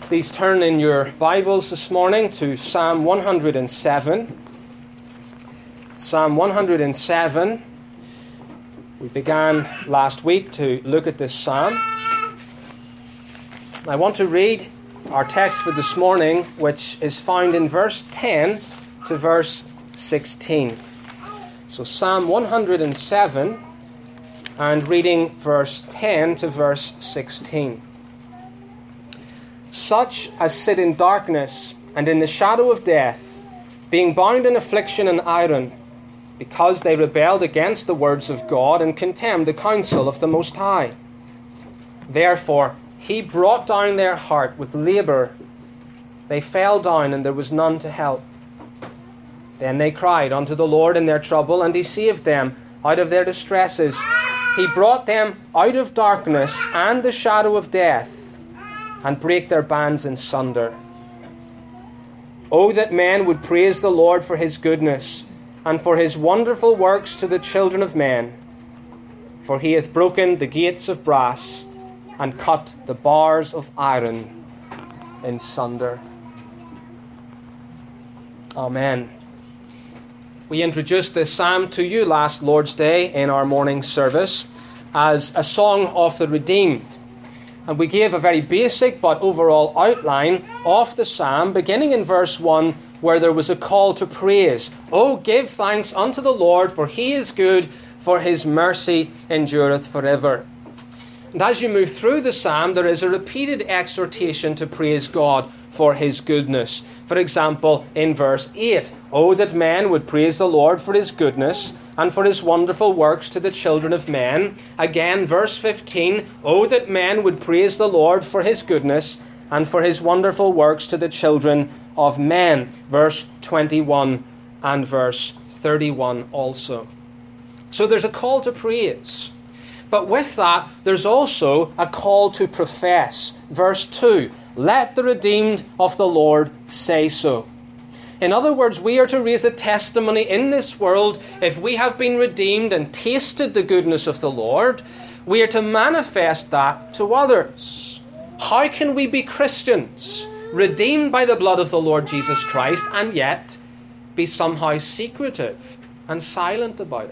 Please turn in your Bibles this morning to Psalm 107. Psalm 107. We began last week to look at this psalm. I want to read our text for this morning, which is found in verse 10 to verse 16. So Psalm 107 and reading verse 10 to verse 16. Such as sit in darkness and in the shadow of death, being bound in affliction and iron, because they rebelled against the words of God and contemned the counsel of the Most High. Therefore he brought down their heart with labour. They fell down, and there was none to help. Then they cried unto the Lord in their trouble, and he saved them out of their distresses. He brought them out of darkness and the shadow of death, and brake their bands in sunder. O that men would praise the Lord for his goodness, and for his wonderful works to the children of men. For he hath broken the gates of brass, and cut the bars of iron in sunder. Amen. We introduced this psalm to you last Lord's Day in our morning service as a song of the redeemed. And we gave a very basic but overall outline of the psalm, beginning in verse 1, where there was a call to praise. Oh, give thanks unto the Lord, for he is good, for his mercy endureth forever. And as you move through the psalm, there is a repeated exhortation to praise God for his goodness. For example, in verse 8, oh, that men would praise the Lord for his goodness and for his wonderful works to the children of men. Again, verse 15, oh, that men would praise the Lord for his goodness and for his wonderful works to the children of men. Verse 21 and verse 31 also. So there's a call to praise. But with that, there's also a call to profess. Verse 2, let the redeemed of the Lord say so. In other words, we are to raise a testimony in this world. If we have been redeemed and tasted the goodness of the Lord, we are to manifest that to others. How can we be Christians, redeemed by the blood of the Lord Jesus Christ, and yet be somehow secretive and silent about it?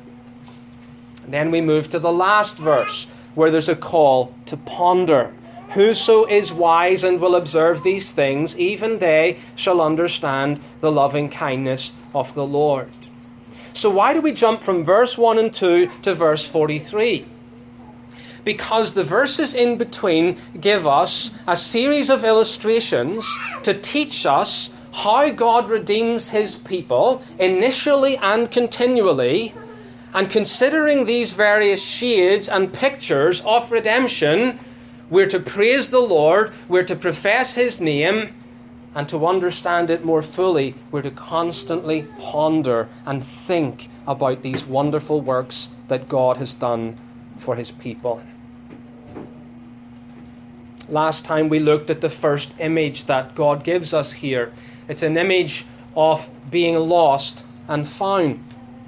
Then we move to the last verse, where there's a call to ponder. Whoso is wise and will observe these things, even they shall understand the loving kindness of the Lord. So why do we jump from verse 1 and 2 to verse 43? Because the verses in between give us a series of illustrations to teach us how God redeems his people, initially and continually. And considering these various shades and pictures of redemption, we're to praise the Lord, we're to profess his name, and to understand it more fully, we're to constantly ponder and think about these wonderful works that God has done for his people. Last time we looked at the first image that God gives us here. It's an image of being lost and found.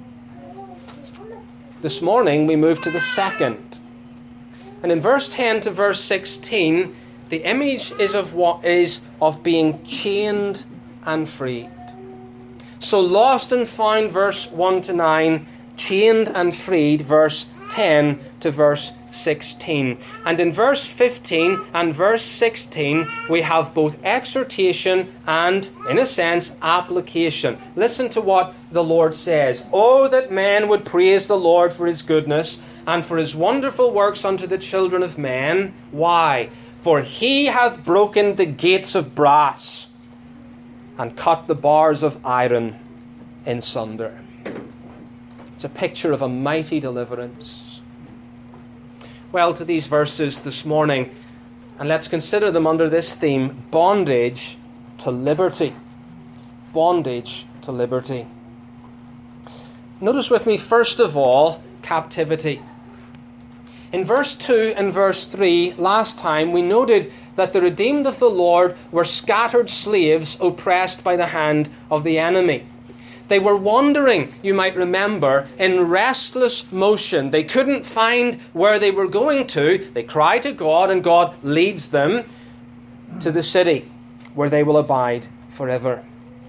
This morning we move to the second. And in verse 10 to verse 16, the image is of being chained and freed. So lost and found, verse 1 to 9, chained and freed, verse 10 to verse 16. And in verse 15 and verse 16, we have both exhortation and, in a sense, application. Listen to what the Lord says. Oh, that men would praise the Lord for his goodness and for his wonderful works unto the children of men. Why? For he hath broken the gates of brass and cut the bars of iron in sunder. It's a picture of a mighty deliverance. Well, to these verses this morning, and let's consider them under this theme, bondage to liberty. Bondage to liberty. Notice with me, first of all, captivity. In verse 2 and verse 3, last time, we noted that the redeemed of the Lord were scattered slaves oppressed by the hand of the enemy. They were wandering, you might remember, in restless motion. They couldn't find where they were going to. They cry to God and God leads them. to the city where they will abide forever.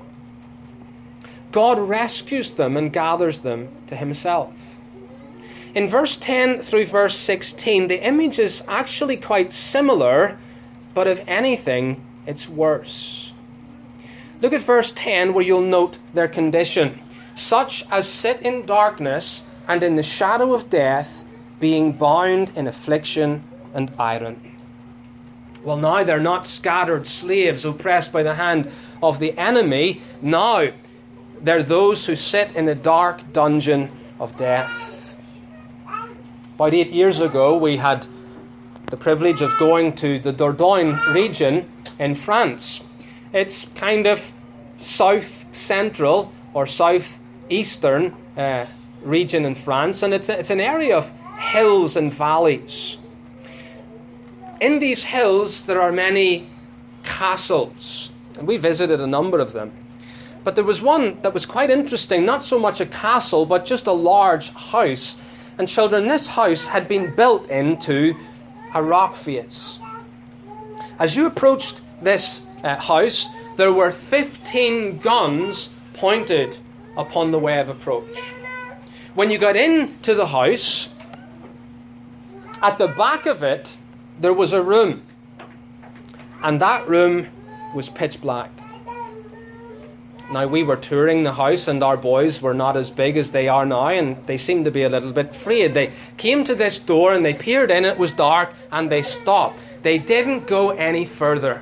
God rescues them and gathers them to himself. In verse 10 through verse 16, the image is actually quite similar, but if anything, it's worse. Look at verse 10 where you'll note their condition. Such as sit in darkness and in the shadow of death, being bound in affliction and iron. Well, now they're not scattered slaves oppressed by the hand of the enemy. Now they're those who sit in the dark dungeon of death. About 8 years ago, we had the privilege of going to the Dordogne region in France. It's kind of south-central or south-eastern region in France, and it's an area of hills and valleys. In these hills, there are many castles, and we visited a number of them. But there was one that was quite interesting, not so much a castle, but just a large house. And children, this house had been built into a rock face. As you approached this house, there were 15 guns pointed upon the way of approach. When you got into the house, at the back of it, there was a room. And that room was pitch black. Now, we were touring the house, and our boys were not as big as they are now, and they seemed to be a little bit afraid. They came to this door, and they peered in. It was dark, and they stopped. They didn't go any further.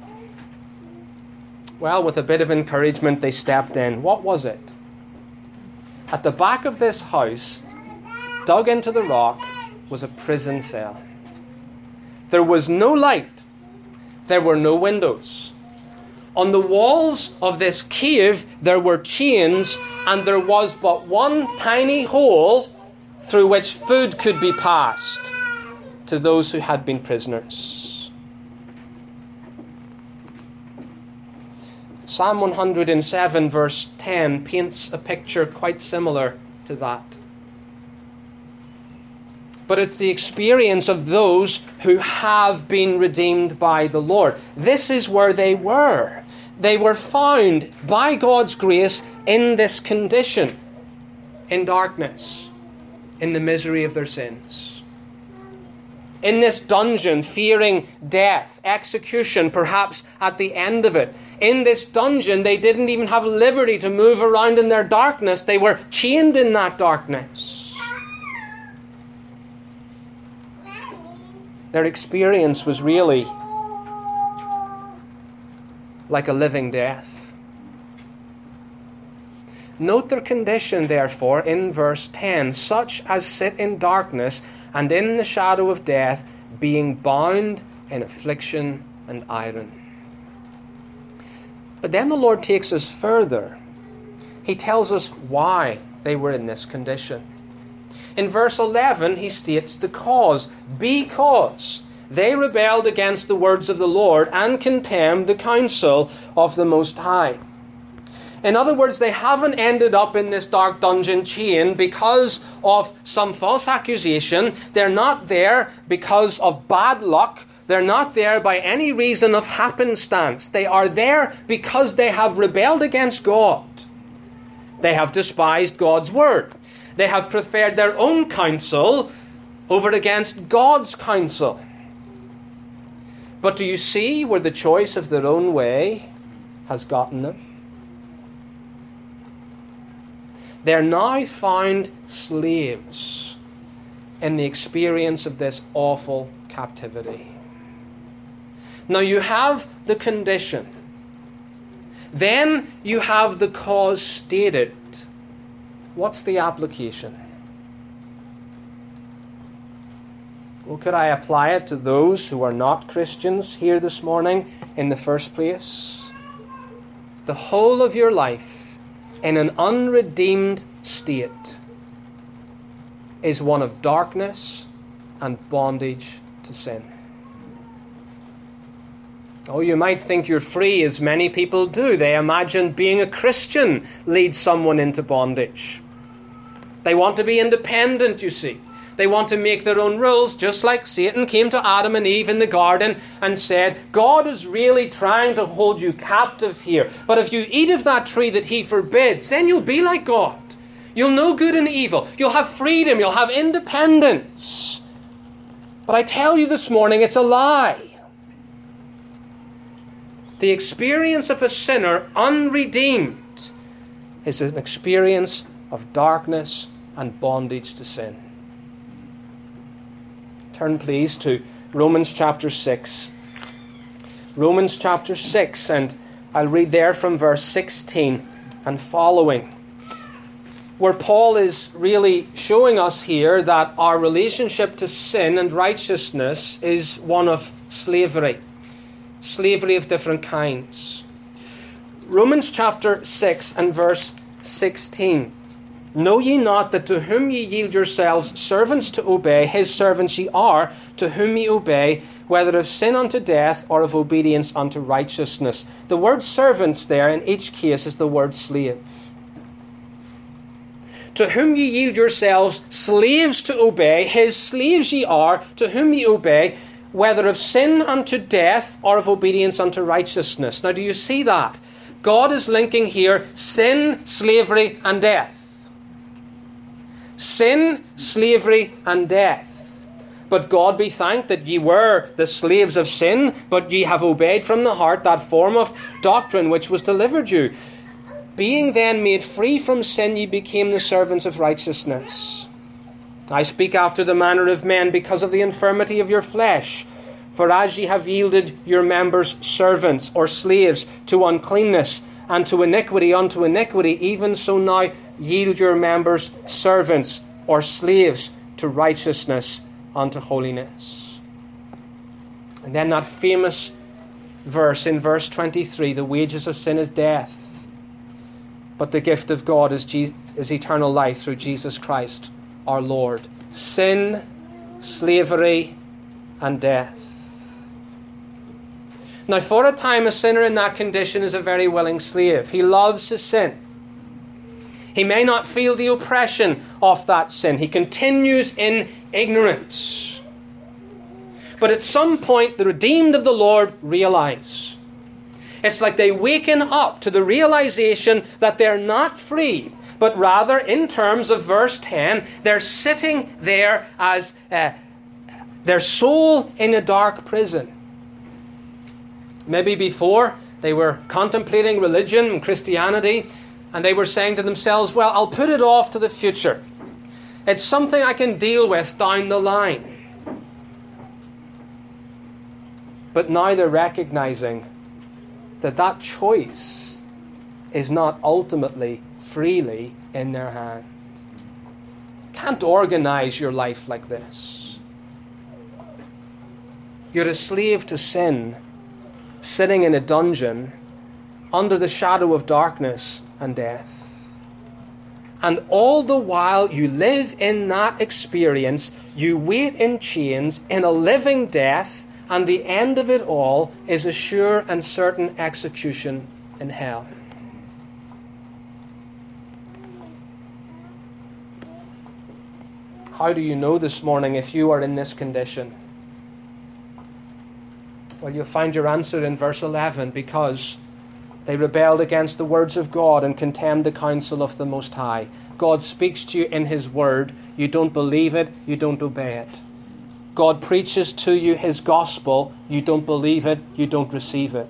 Well, with a bit of encouragement, they stepped in. What was it? At the back of this house, dug into the rock, was a prison cell. There was no light. There were no windows. On the walls of this cave, there were chains, and there was but one tiny hole through which food could be passed to those who had been prisoners. Psalm 107 verse 10 paints a picture quite similar to that. But it's the experience of those who have been redeemed by the Lord. This is where they were. They were found by God's grace in this condition, in darkness, in the misery of their sins. In this dungeon, fearing death, execution, perhaps at the end of it. In this dungeon, they didn't even have liberty to move around in their darkness. They were chained in that darkness. Their experience was really like a living death. Note their condition, therefore, in verse 10, such as sit in darkness and in the shadow of death, being bound in affliction and iron. But then the Lord takes us further. He tells us why they were in this condition. In verse 11, he states the cause. Because they rebelled against the words of the Lord and contemned the counsel of the Most High. In other words, they haven't ended up in this dark dungeon chain because of some false accusation. They're not there because of bad luck. They're not there by any reason of happenstance. They are there because they have rebelled against God. They have despised God's word. They have preferred their own counsel over against God's counsel. But do you see where the choice of their own way has gotten them? They're now found slaves in the experience of this awful captivity. Now you have the condition. Then you have the cause stated. What's the application? Well, could I apply it to those who are not Christians here this morning in the first place? The whole of your life in an unredeemed state is one of darkness and bondage to sin. Oh, you might think you're free, as many people do. They imagine being a Christian leads someone into bondage. They want to be independent, you see. They want to make their own rules, just like Satan came to Adam and Eve in the garden and said, God is really trying to hold you captive here. But if you eat of that tree that he forbids, then you'll be like God. You'll know good and evil. You'll have freedom. You'll have independence. But I tell you this morning, it's a lie. The experience of a sinner unredeemed is an experience of darkness and bondage to sin. Turn please to Romans chapter 6. Romans chapter 6, and I'll read there from verse 16 and following, where Paul is really showing us here that our relationship to sin and righteousness is one of slavery. Slavery of different kinds. Romans chapter 6 and verse 16. Know ye not that to whom ye yield yourselves servants to obey, his servants ye are, to whom ye obey, whether of sin unto death or of obedience unto righteousness. The word servants there in each case is the word slave. To whom ye yield yourselves slaves to obey, his slaves ye are, to whom ye obey, whether of sin unto death or of obedience unto righteousness. Now do you see that? God is linking here sin, slavery, and death. Sin, slavery, and death. But God be thanked that ye were the slaves of sin, but ye have obeyed from the heart that form of doctrine which was delivered you. Being then made free from sin, ye became the servants of righteousness. I speak after the manner of men because of the infirmity of your flesh. For as ye have yielded your members servants or slaves to uncleanness, and to iniquity unto iniquity, even so now yield your members servants or slaves to righteousness unto holiness. And then that famous verse in verse 23, the wages of sin is death, but the gift of God is eternal life through Jesus Christ our Lord. Sin, slavery, and death. Now, for a time, a sinner in that condition is a very willing slave. He loves his sin. He may not feel the oppression of that sin. He continues in ignorance. But at some point, the redeemed of the Lord realize. It's like they waken up to the realization that they're not free, but rather, in terms of verse 10, they're sitting there as their soul in a dark prison. Maybe before, they were contemplating religion and Christianity, and they were saying to themselves, well, I'll put it off to the future. It's something I can deal with down the line. But now they're recognizing that that choice is not ultimately freely in their hand. You can't organize your life like this. You're a slave to sin, sitting in a dungeon under the shadow of darkness and death. And all the while you live in that experience, you wait in chains in a living death, and the end of it all is a sure and certain execution in hell. How do you know this morning if you are in this condition? Well, you'll find your answer in verse 11, because they rebelled against the words of God and contemned the counsel of the Most High. God speaks to you in His Word. You don't believe it, you don't obey it. God preaches to you His gospel. You don't believe it, you don't receive it.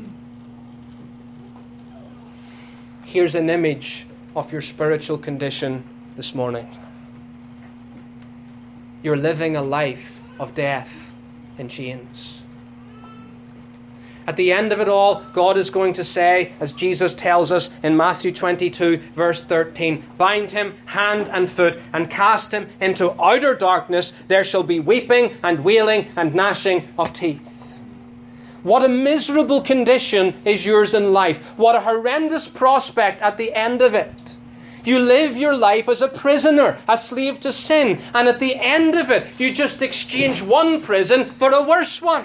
Here's an image of your spiritual condition this morning. You're living a life of death in chains. At the end of it all, God is going to say, as Jesus tells us in Matthew 22, verse 13, bind him hand and foot and cast him into outer darkness. There shall be weeping and wailing and gnashing of teeth. What a miserable condition is yours in life. What a horrendous prospect at the end of it. You live your life as a prisoner, a slave to sin, and at the end of it, you just exchange one prison for a worse one.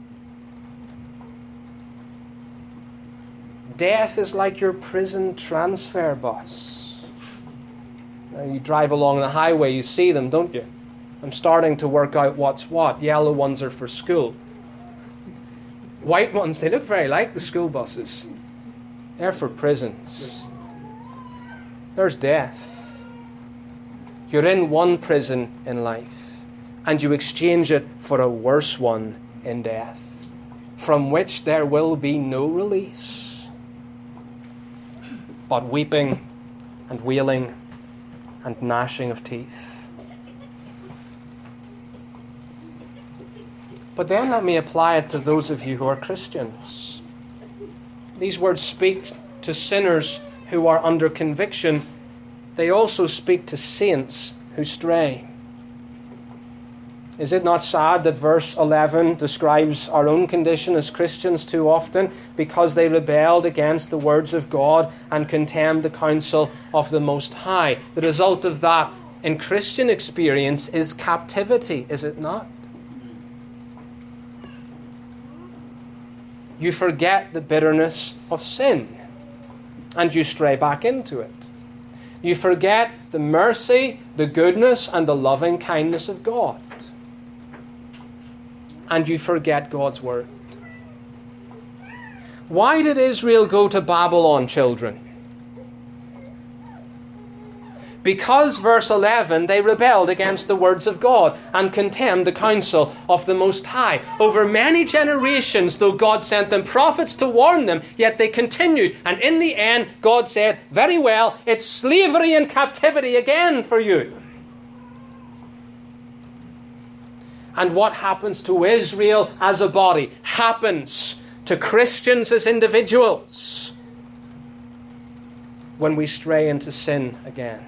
Death is like your prison transfer bus. Now, you drive along the highway, you see them, don't you? I'm starting to work out what's what. Yellow ones are for school. White ones, they look very like the school buses. They're for prisons. There's death. You're in one prison in life, and you exchange it for a worse one in death, from which there will be no release, but weeping and wailing and gnashing of teeth. But then let me apply it to those of you who are Christians. These words speak to sinners who are under conviction. They also speak to saints who stray. Is it not sad that verse 11 describes our own condition as Christians too often, because they rebelled against the words of God and contemned the counsel of the Most High? The result of that in Christian experience is captivity, is it not? You forget the bitterness of sin, and you stray back into it. You forget the mercy, the goodness, and the loving kindness of God. And you forget God's word. Why did Israel go to Babylon, children? Because, verse 11, they rebelled against the words of God and contemned the counsel of the Most High. Over many generations, though God sent them prophets to warn them, yet they continued. And in the end, God said, very well, it's slavery and captivity again for you. And what happens to Israel as a body happens to Christians as individuals when we stray into sin again.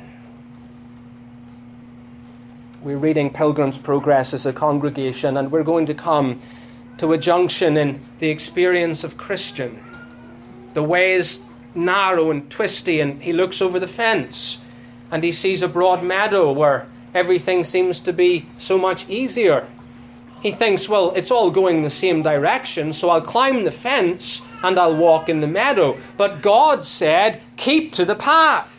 We're reading Pilgrim's Progress as a congregation, and we're going to come to a junction in the experience of Christian. The way is narrow and twisty, and he looks over the fence and he sees a broad meadow where everything seems to be so much easier. He thinks, well, it's all going the same direction, so I'll climb the fence and I'll walk in the meadow. But God said, keep to the path.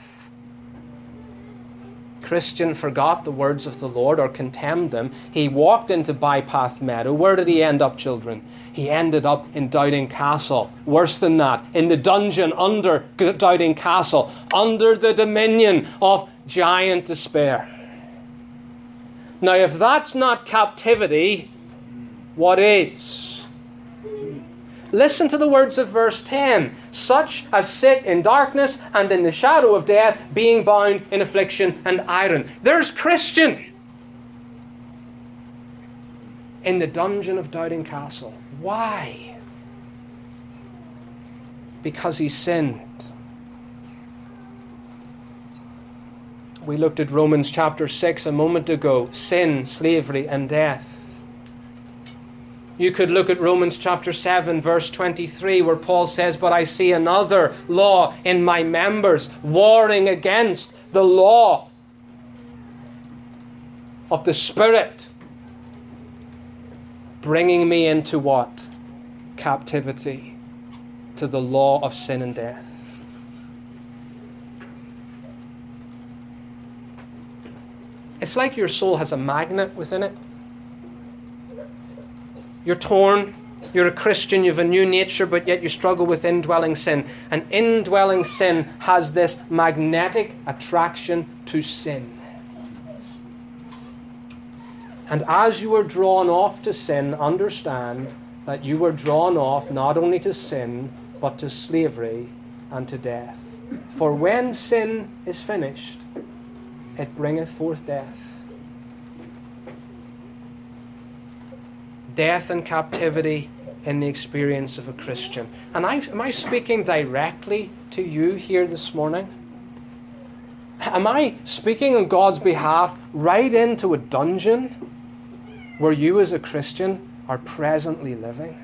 Christian forgot the words of the Lord or contemned them. He walked into Bypath Meadow. Where did he end up, children? He ended up in Doubting Castle. Worse than that, in the dungeon under Doubting Castle, under the dominion of giant despair. Now, if that's not captivity, what is? Listen to the words of verse 10. Such as sit in darkness and in the shadow of death, being bound in affliction and iron. There's Christian in the dungeon of Doubting Castle. Why? Because he sinned. We looked at Romans chapter 6 a moment ago. Sin, slavery, and death. You could look at Romans chapter 7, verse 23, where Paul says, but I see another law in my members, warring against the law of the Spirit, bringing me into what? Captivity to the law of sin and death. It's like your soul has a magnet within it. You're torn, you're a Christian, you have a new nature, but yet you struggle with indwelling sin. And indwelling sin has this magnetic attraction to sin. And as you are drawn off to sin, understand that you were drawn off not only to sin, but to slavery and to death. For when sin is finished, it bringeth forth death. Death and captivity in the experience of a Christian. And am I speaking directly to you here this morning? Am I speaking on God's behalf right into a dungeon where you as a Christian are presently living?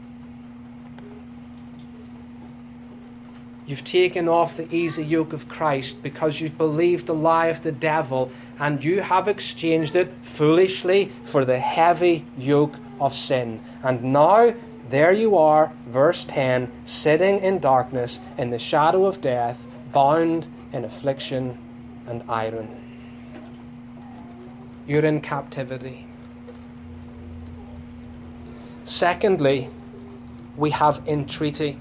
You've taken off the easy yoke of Christ because you've believed the lie of the devil, and you have exchanged it foolishly for the heavy yoke of sin. And now, there you are, verse 10, sitting in darkness, in the shadow of death, bound in affliction and iron. you're in captivity. Secondly, we have entreaty.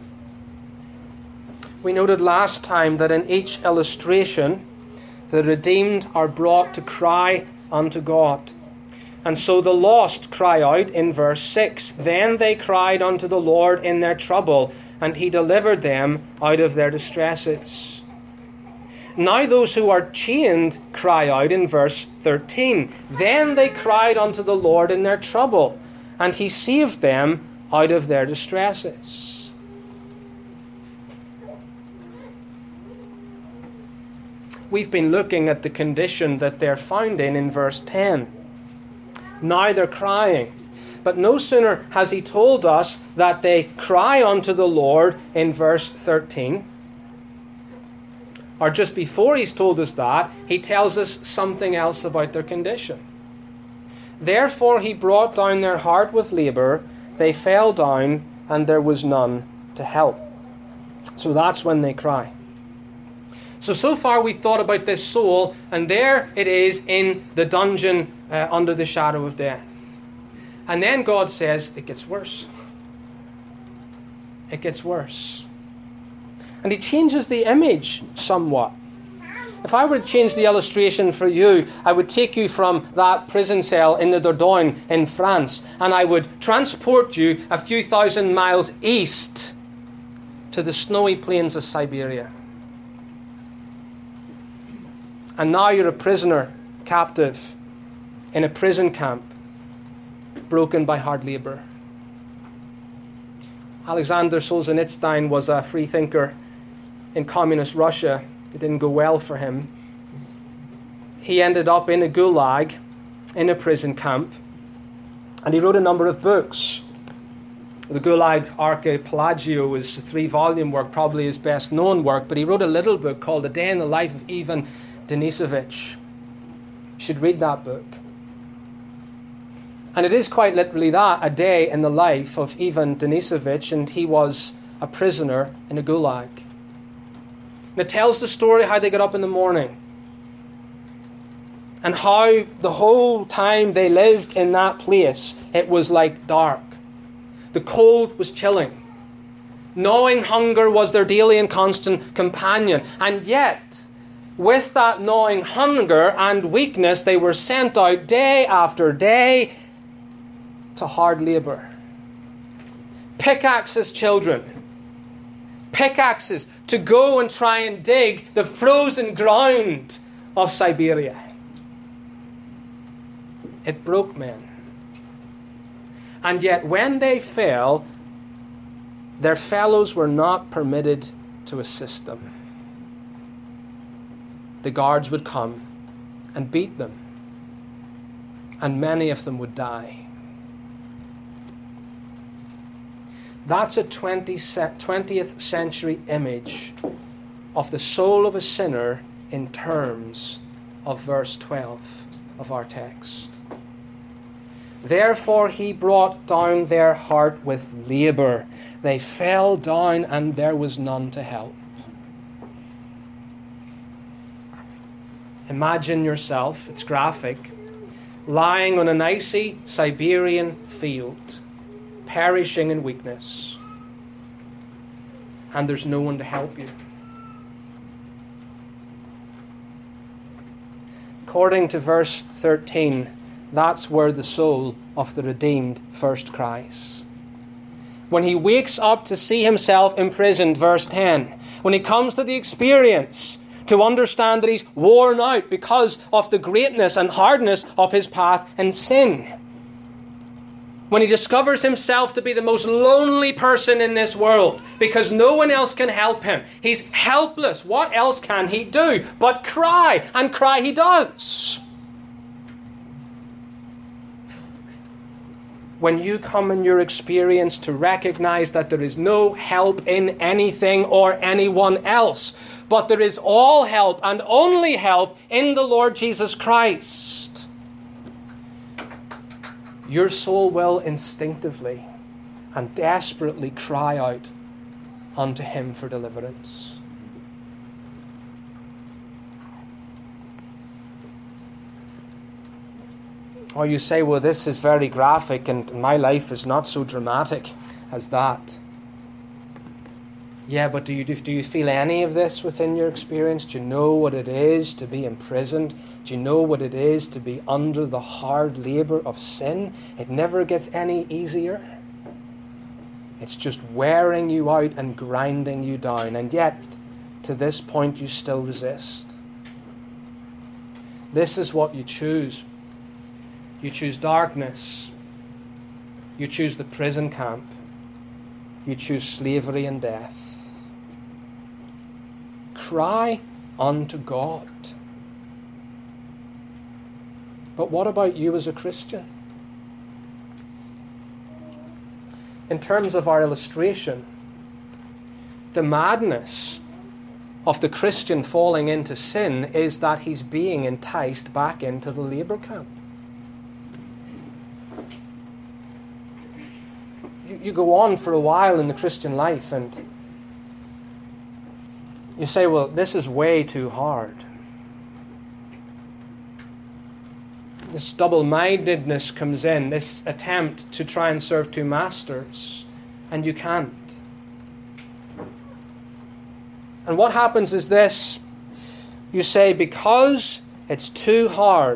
We noted last time that in each illustration, the redeemed are brought to cry unto God. And so the lost cry out in verse 6. Then they cried unto the Lord in their trouble, and he delivered them out of their distresses. Now those who are chained cry out in verse 13. Then they cried unto the Lord in their trouble, and he saved them out of their distresses. We've been looking at the condition that they're found in verse 10. Now they're crying. But no sooner has he told us that they cry unto the Lord in verse 13, or just before he's told us that, he tells us something else about their condition. Therefore he brought down their heart with labour, they fell down, and there was none to help. So that's when they cry. So far we've thought about this soul, and there it is in the dungeon under the shadow of death. And then God says, it gets worse. It gets worse. And he changes the image somewhat. If I were to change the illustration for you, I would take you from that prison cell in the Dordogne in France, and I would transport you a few thousand miles east to the snowy plains of Siberia. And now you're a prisoner, captive, in a prison camp, broken by hard labour. Alexander Solzhenitsyn was a free thinker in communist Russia. It didn't go well for him. He ended up in a gulag, in a prison camp, and he wrote a number of books. The Gulag Archipelago was a 3-volume work, probably his best known work, but he wrote a little book called A Day in the Life of Ivan Denisovich. You should read that book. And it is quite literally that, a day in the life of Ivan Denisovich, and he was a prisoner in a gulag. And it tells the story how they got up in the morning and how the whole time they lived in that place, it was like dark. The cold was chilling. Gnawing hunger was their daily and constant companion. And yet, with that gnawing hunger and weakness, they were sent out day after day to hard labour. Pickaxes, children. Pickaxes to go and try and dig the frozen ground of Siberia. It broke men. And yet when they fell, their fellows were not permitted to assist them. The guards would come and beat them, and many of them would die. That's a 20th century image of the soul of a sinner in terms of verse 12 of our text. Therefore he brought down their heart with labour. They fell down and there was none to help. Imagine yourself, it's graphic, lying on an icy Siberian field, perishing in weakness, and there's no one to help you. According to verse 13, that's where the soul of the redeemed first cries. When he wakes up to see himself imprisoned, verse 10, when he comes to the experience to understand that he's worn out because of the greatness and hardness of his path in sin, when he discovers himself to be the most lonely person in this world because no one else can help him, he's helpless. What else can he do but cry? And cry he does. When you come in your experience to recognize that there is no help in anything or anyone else, but there is all help and only help in the Lord Jesus Christ, your soul will instinctively and desperately cry out unto him for deliverance. Or you say, well, this is very graphic and my life is not so dramatic as that. Yeah, but do you feel any of this within your experience? Do you know what it is to be imprisoned? Do you know what it is to be under the hard labour of sin? It never gets any easier. It's just wearing you out and grinding you down. And yet, to this point, you still resist. This is what you choose. You choose darkness. You choose the prison camp. You choose slavery and death. Cry unto God. But what about you as a Christian? In terms of our illustration, the madness of the Christian falling into sin is that he's being enticed back into the labour camp. You go on for a while in the Christian life and you say, well, this is way too hard. This double-mindedness comes in, this attempt to try and serve two masters, and you can't. And what happens is this. You say, because it's too hard,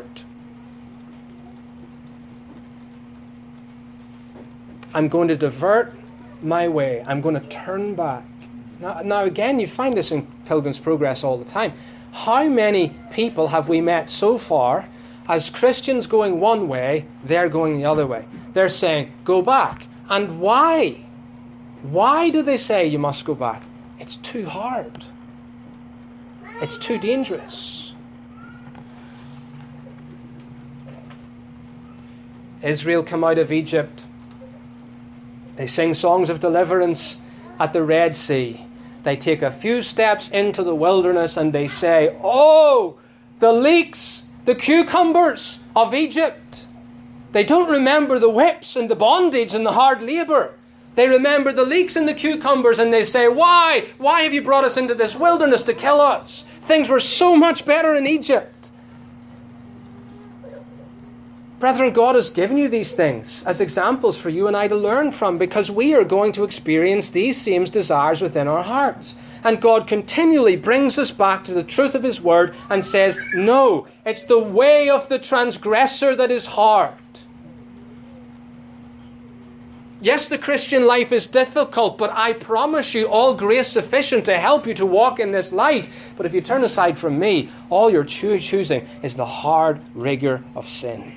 I'm going to divert my way. I'm going to turn back. Now again, you find this in Pilgrim's Progress all the time. How many people have we met so far as Christians going one way, they're going the other way? They're saying, go back. And why? Why do they say you must go back? It's too hard. It's too dangerous. Israel come out of Egypt. They sing songs of deliverance at the Red Sea. They take a few steps into the wilderness and they say, oh, the leeks, the cucumbers of Egypt. They don't remember the whips and the bondage and the hard labour. They remember the leeks and the cucumbers and they say, why? Why have you brought us into this wilderness to kill us? Things were so much better in Egypt. Brethren, God has given you these things as examples for you and I to learn from, because we are going to experience these same desires within our hearts. And God continually brings us back to the truth of His Word and says, no, it's the way of the transgressor that is hard. Yes, the Christian life is difficult, but I promise you all grace sufficient to help you to walk in this life. But if you turn aside from me, all you're choosing is the hard rigour of sin.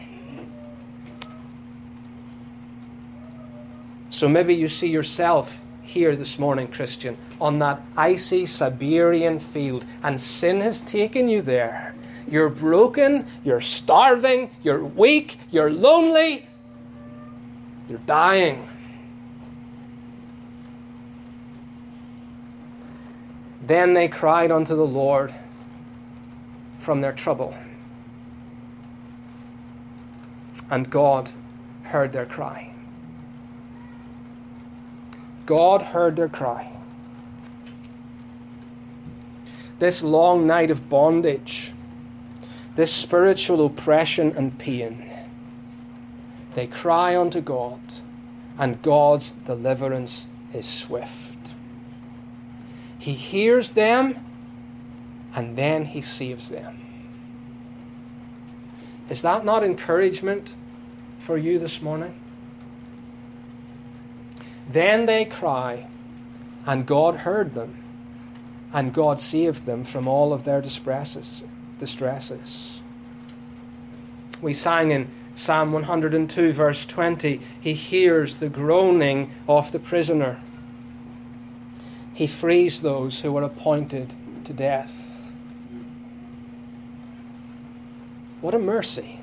So maybe you see yourself here this morning, Christian, on that icy Siberian field, and sin has taken you there. You're broken, you're starving, you're weak, you're lonely, you're dying. Then they cried unto the Lord from their trouble, and God heard their cry. God heard their cry. This long night of bondage, this spiritual oppression and pain, they cry unto God, and God's deliverance is swift. He hears them, and then He saves them. Is that not encouragement for you this morning? Then they cry, and God heard them, and God saved them from all of their distresses. We sang in Psalm 102, verse 20, He hears the groaning of the prisoner. He frees those who were appointed to death. What a mercy.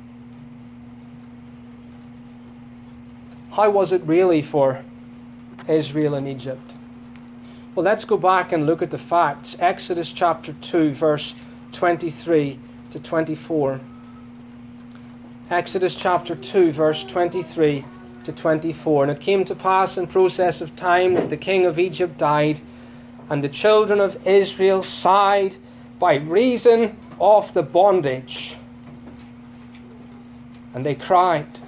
How was it really for Israel and Egypt? Well, let's go back and look at the facts. Exodus chapter 2, verse 23 to 24. Exodus chapter 2, verse 23 to 24. And it came to pass in process of time that the king of Egypt died, and the children of Israel sighed by reason of the bondage. and they cried.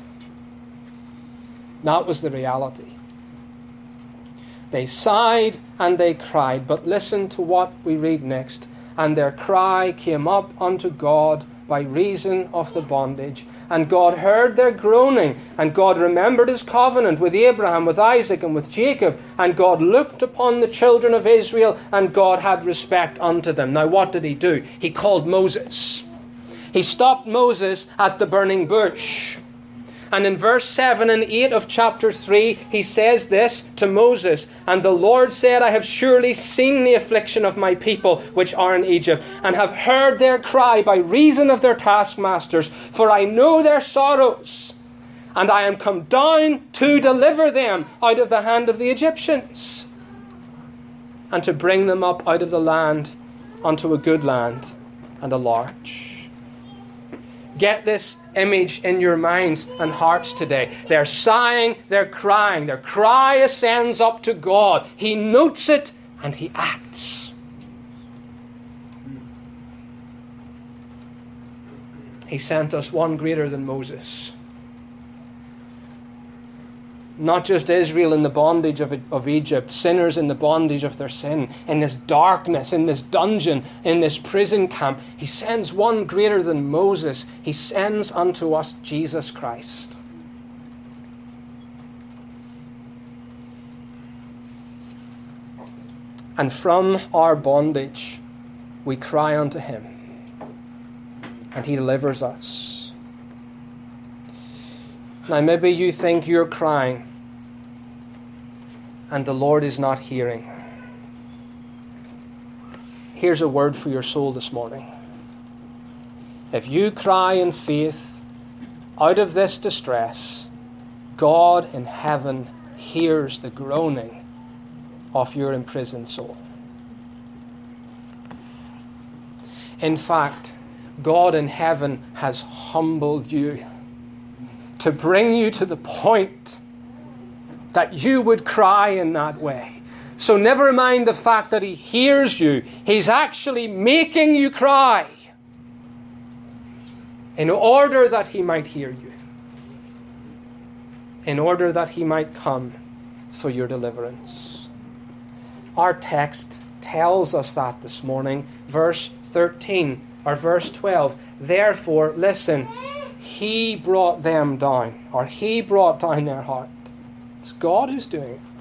That was the reality. They sighed and they cried. But listen to what we read next. And their cry came up unto God by reason of the bondage. And God heard their groaning. And God remembered his covenant with Abraham, with Isaac, and with Jacob. And God looked upon the children of Israel, and God had respect unto them. Now what did he do? He called Moses. He stopped Moses at the burning bush. And in verse 7 and 8 of chapter 3, he says this to Moses, And the Lord said, I have surely seen the affliction of my people which are in Egypt, and have heard their cry by reason of their taskmasters, for I know their sorrows, and I am come down to deliver them out of the hand of the Egyptians, and to bring them up out of the land unto a good land and a large. Get this image in your minds and hearts today. They're sighing, they're crying. Their cry ascends up to God. He notes it and he acts. He sent us one greater than Moses. Not just Israel in the bondage of Egypt, sinners in the bondage of their sin, in this darkness, in this dungeon, in this prison camp. He sends one greater than Moses. He sends unto us Jesus Christ. And from our bondage we cry unto him, and he delivers us. Now maybe you think you're crying and the Lord is not hearing. Here's a word for your soul this morning. If you cry in faith out of this distress, God in heaven hears the groaning of your imprisoned soul. In fact, God in heaven has humbled you to bring you to the point that you would cry in that way. So never mind the fact that he hears you. He's actually making you cry in order that he might hear you. In order that he might come for your deliverance. Our text tells us that this morning. Verse 13 or verse 12. Therefore, listen, he brought them down, or he brought down their heart. It's God who's doing it.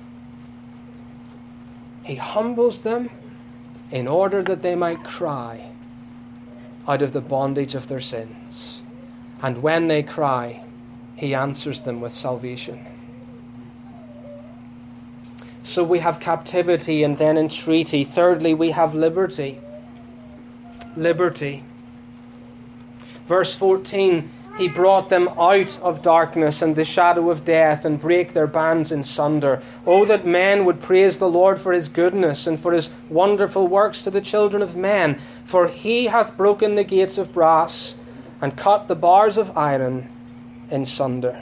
He humbles them in order that they might cry out of the bondage of their sins. And when they cry, he answers them with salvation. So we have captivity and then entreaty. Thirdly, we have liberty. Liberty. Verse 14, he brought them out of darkness and the shadow of death, and brake their bands in sunder. Oh, that men would praise the Lord for his goodness, and for his wonderful works to the children of men. For he hath broken the gates of brass, and cut the bars of iron in sunder.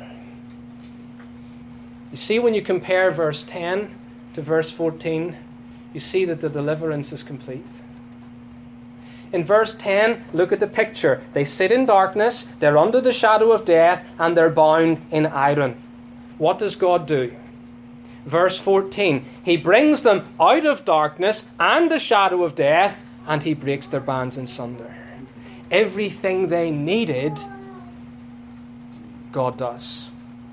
You see, when you compare verse 10 to verse 14, you see that the deliverance is complete. In verse 10, look at the picture. They sit in darkness, they're under the shadow of death, and they're bound in iron. What does God do? Verse 14, he brings them out of darkness and the shadow of death, and he breaks their bands in sunder. Everything they needed, God does.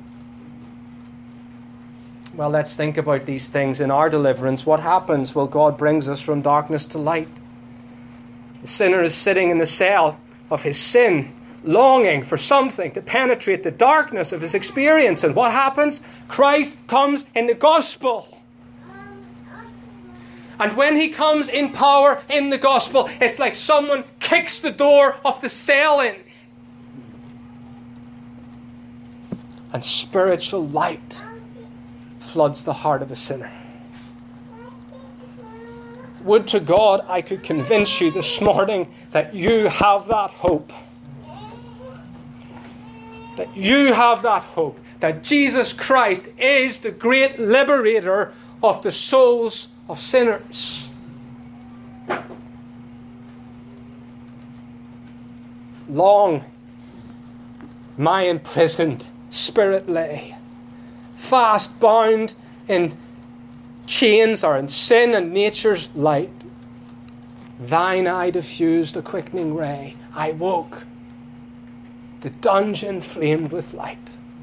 Well, let's think about these things in our deliverance. What happens? Well, God brings us from darkness to light. The sinner is sitting in the cell of his sin, longing for something to penetrate the darkness of his experience. And what happens? Christ comes in the gospel. And when he comes in power in the gospel, it's like someone kicks the door of the cell in. And spiritual light floods the heart of a sinner. Would to God I could convince you this morning that you have that hope. That you have that hope. That Jesus Christ is the great liberator of the souls of sinners. Long my imprisoned spirit lay, fast bound in chains or in sin and nature's light. Thine eye diffused a quickening ray. I woke, the dungeon flamed with light.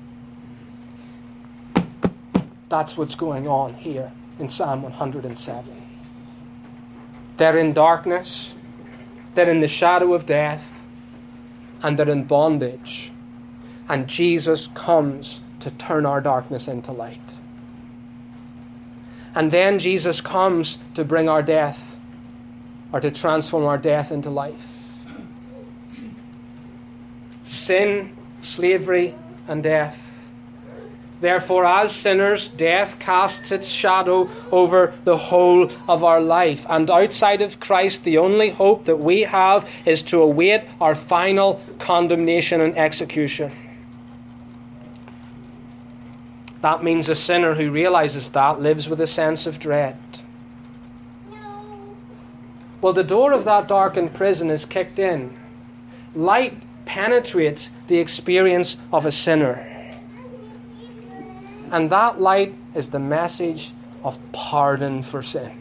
That's what's going on here in Psalm 107. They're in darkness, they're in the shadow of death, and they're in bondage. And Jesus comes to turn our darkness into light. And then Jesus comes to bring our death, or to transform our death into life. Sin, slavery, and death. Therefore, as sinners, death casts its shadow over the whole of our life. And outside of Christ, the only hope that we have is to await our final condemnation and execution. That means a sinner who realizes that lives with a sense of dread. Well, the door of that darkened prison is kicked in. Light penetrates the experience of a sinner. And that light is the message of pardon for sin.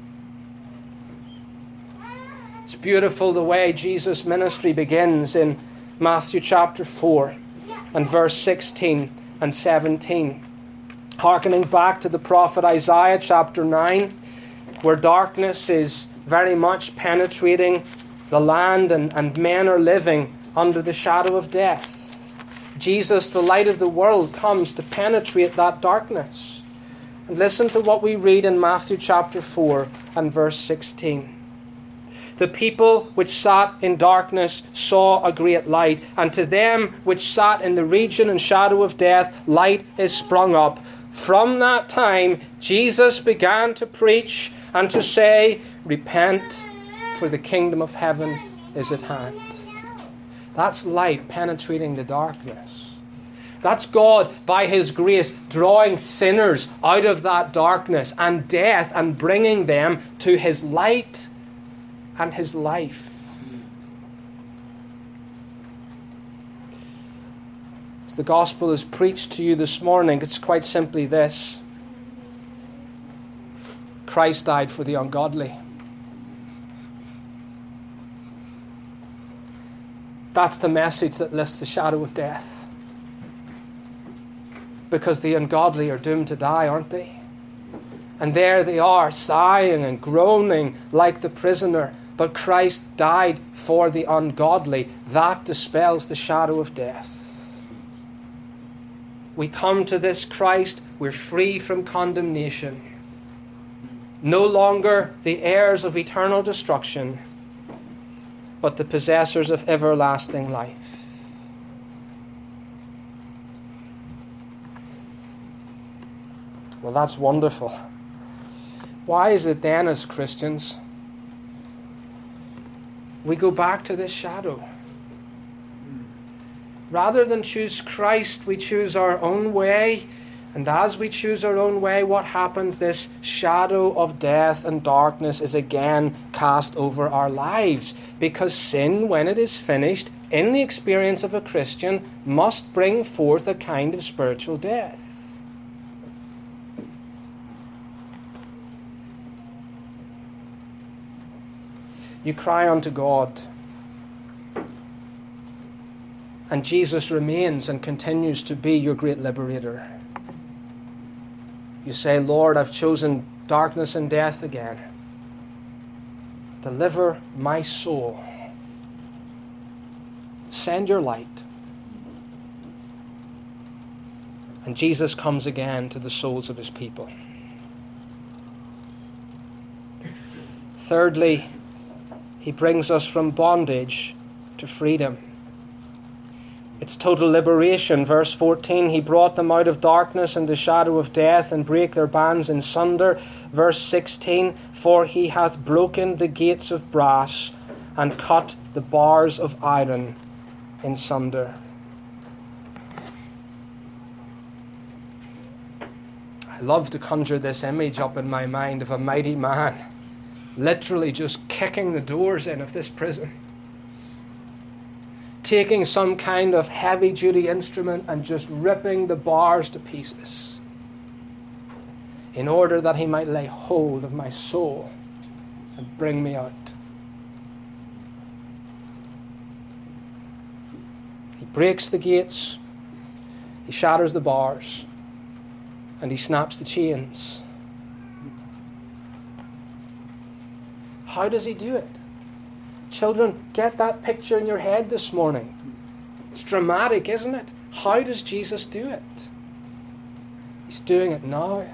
It's beautiful the way Jesus' ministry begins in Matthew chapter 4 and verse 16 and 17. Hearkening back to the prophet Isaiah chapter 9, where darkness is very much penetrating the land and men are living under the shadow of death. Jesus, the light of the world, comes to penetrate that darkness. And listen to what we read in Matthew chapter 4 and verse 16. The people which sat in darkness saw a great light, and to them which sat in the region and shadow of death, light is sprung up. From that time, Jesus began to preach and to say, repent, for the kingdom of heaven is at hand. That's light penetrating the darkness. That's God, by His grace, drawing sinners out of that darkness and death and bringing them to His light and His life. As the gospel is preached to you this morning, it's quite simply this: Christ died for the ungodly. That's the message that lifts the shadow of death. Because the ungodly are doomed to die, aren't they? And there they are, sighing and groaning like the prisoner. But Christ died for the ungodly. That dispels the shadow of death. We come to this Christ, we're free from condemnation. No longer the heirs of eternal destruction, but the possessors of everlasting life. Well, that's wonderful. Why is it then, as Christians, we go back to this shadow? Rather than choose Christ, we choose our own way. And as we choose our own way, what happens? This shadow of death and darkness is again cast over our lives. Because sin, when it is finished, in the experience of a Christian, must bring forth a kind of spiritual death. You cry unto God, and Jesus remains and continues to be your great liberator. You say, Lord, I've chosen darkness and death again. Deliver my soul. Send your light. And Jesus comes again to the souls of His people. Thirdly, He brings us from bondage to freedom. It's total liberation. Verse 14, He brought them out of darkness and the shadow of death, and brake their bands in sunder. Verse 16, for He hath broken the gates of brass, and cut the bars of iron in sunder. I love to conjure this image up in my mind of a mighty man literally just kicking the doors in of this prison. taking some kind of heavy-duty instrument and just ripping the bars to pieces in order that he might lay hold of my soul and bring me out. He breaks the gates, he shatters the bars, and he snaps the chains. How does he do it? Children, get that picture in your head this morning. It's dramatic, isn't it? How does Jesus do it? He's doing it now.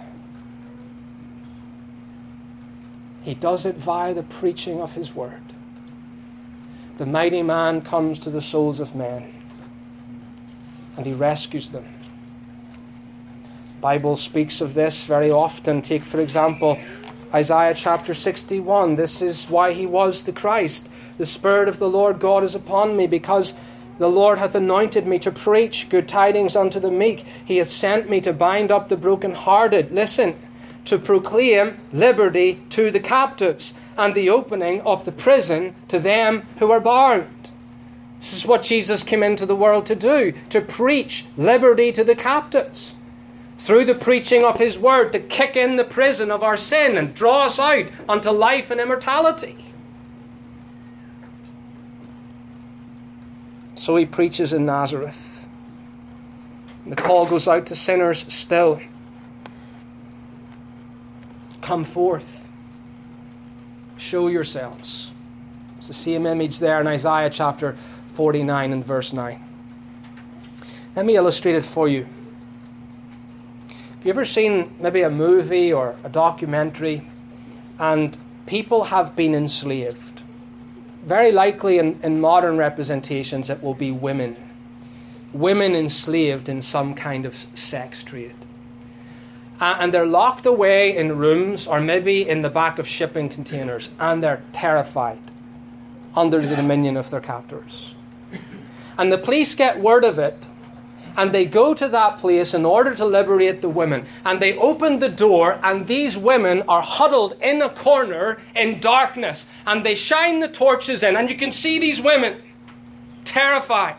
He does it via the preaching of his word. The mighty man comes to the souls of men, and he rescues them. The Bible speaks of this very often. Take, for example, Isaiah chapter 61. This is why he was the Christ. The Spirit of the Lord God is upon me, because the Lord hath anointed me to preach good tidings unto the meek. He hath sent me to bind up the brokenhearted. Listen, to proclaim liberty to the captives and the opening of the prison to them who are bound. This is what Jesus came into the world to do, to preach liberty to the captives. Through the preaching of his word, to kick in the prison of our sin and draw us out unto life and immortality. So he preaches in Nazareth. And the call goes out to sinners still. Come forth. Show yourselves. It's the same image there in Isaiah chapter 49 and verse 9. Let me illustrate it for you. Have you ever seen maybe a movie or a documentary and people have been enslaved? Very likely in modern representations it will be women. Women enslaved in some kind of sex trade. And they're locked away in rooms or maybe in the back of shipping containers, and they're terrified under the dominion of their captors. And the police get word of it, and they go to that place in order to liberate the women. And they open the door, and these women are huddled in a corner in darkness. And they shine the torches in, and you can see these women terrified.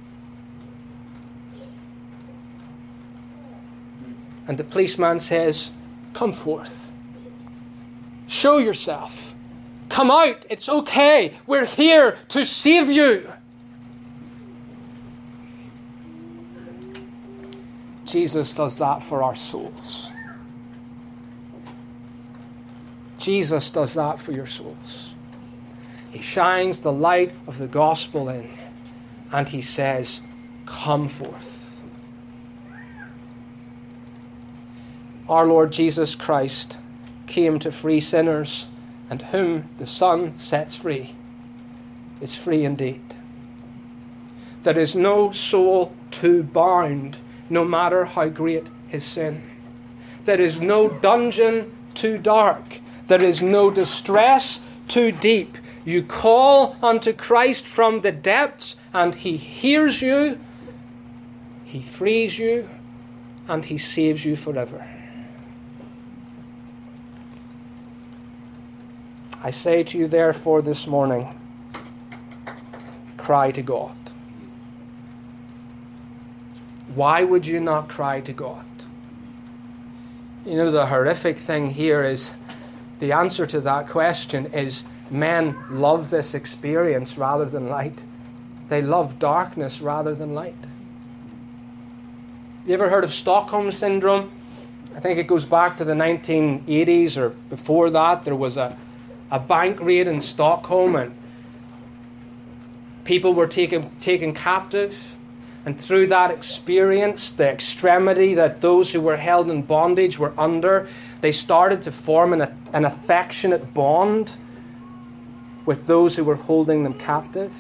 And the policeman says, "Come forth. Show yourself. Come out. It's okay. We're here to save you." Jesus does that for our souls. Jesus does that for your souls. He shines the light of the gospel in, and he says, "Come forth." Our Lord Jesus Christ came to free sinners, and whom the Son sets free is free indeed. There is no soul too bound, no matter how great his sin. There is no dungeon too dark. There is no distress too deep. You call unto Christ from the depths, and he hears you, he frees you, and he saves you forever. I say to you, therefore, this morning, cry to God. Why would you not cry to God? You know, the horrific thing here is, the answer to that question is, men love this experience rather than light. They love darkness rather than light. You ever heard of Stockholm Syndrome? I think it goes back to the 1980s or before that. There was a bank raid in Stockholm, and people were taken captive. And through that experience, the extremity that those who were held in bondage were under, they started to form an affectionate bond with those who were holding them captive.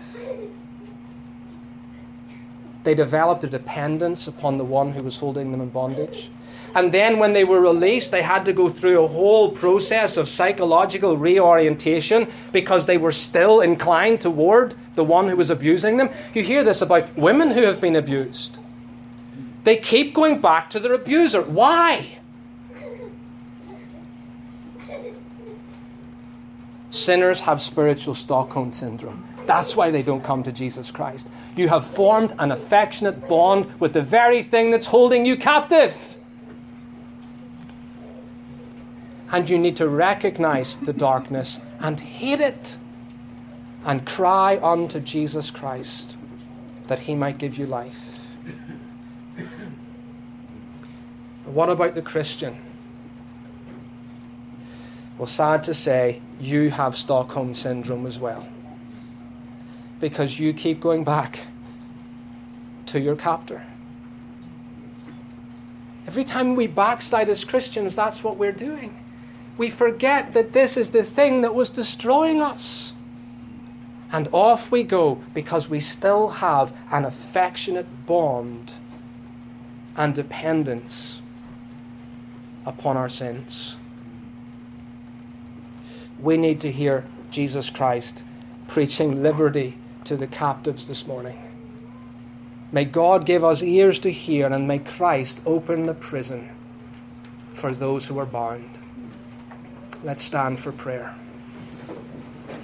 They developed a dependence upon the one who was holding them in bondage. And then when they were released, they had to go through a whole process of psychological reorientation because they were still inclined toward the one who was abusing them. You hear this about women who have been abused. They keep going back to their abuser. Why? Sinners have spiritual Stockholm Syndrome. That's why they don't come to Jesus Christ. You have formed an affectionate bond with the very thing that's holding you captive. And you need to recognize the darkness and hate it and cry unto Jesus Christ that he might give you life. What about the Christian? Well, sad to say, you have Stockholm Syndrome as well. Because you keep going back to your captor. Every time we backslide as Christians, that's what we're doing. We forget that this is the thing that was destroying us. And off we go because we still have an affectionate bond and dependence upon our sins. We need to hear Jesus Christ preaching liberty to the captives this morning. May God give us ears to hear, and may Christ open the prison for those who are bound. Let's stand for prayer.